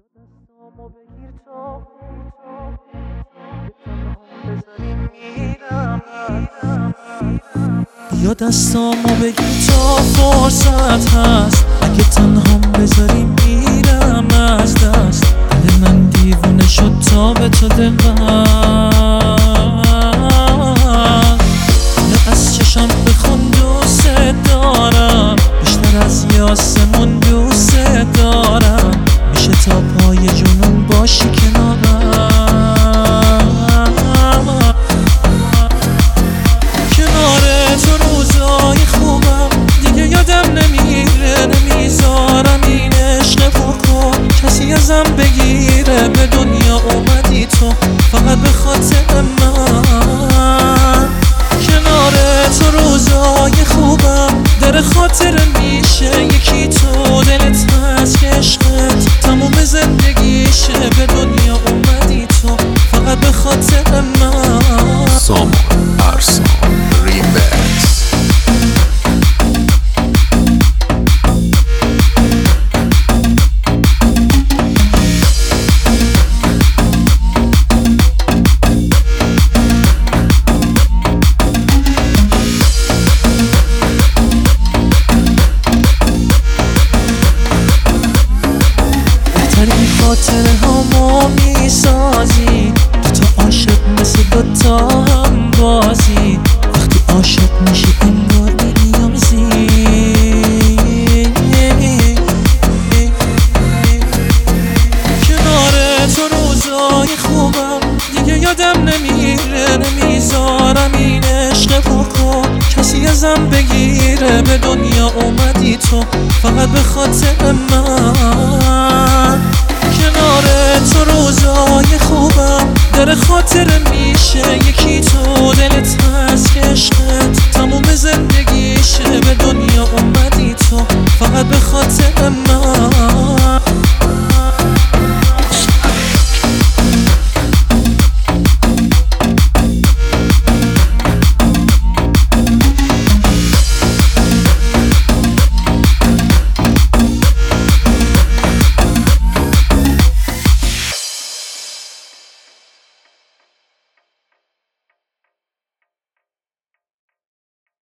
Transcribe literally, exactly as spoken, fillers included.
دستامو بگیر تو بذاریم میرم یا دستامو بگیر تا فرصت هست اگه تنهام بذاریم میرم از دست دل من دیوونه شد تا به تو دل از چشم بخون دوست دارم بیشتر از یاسمون دوست دارم میشه تا پای جنون باشی کنارم کنار تو روزای خوبم دیگه یادم نمیره نمیذارم این عشق پرکن کسی ازم بگیره به دنیا اومدی تو فقط به خاطر من کنار تو روزای خوبم در خاطر میشه یکی تو دلت هست که عشقت تموم زندگیشه به دنیا اومدی تو فقط به خاطر من سامان ارسان ریمکس خاطره هامو میسازی دوتا عاشق مثل دوتا هم بازی وقتی عاشق میشی انگار نیازی کنار تو روزای خوبم دیگه یادم نمیره نمیذارم این عشق پرکن کسی ازم بگیره به دنیا اومدی تو فقط به خاطر من کنار تو روزای خوبم در خاطر میشه یکی تو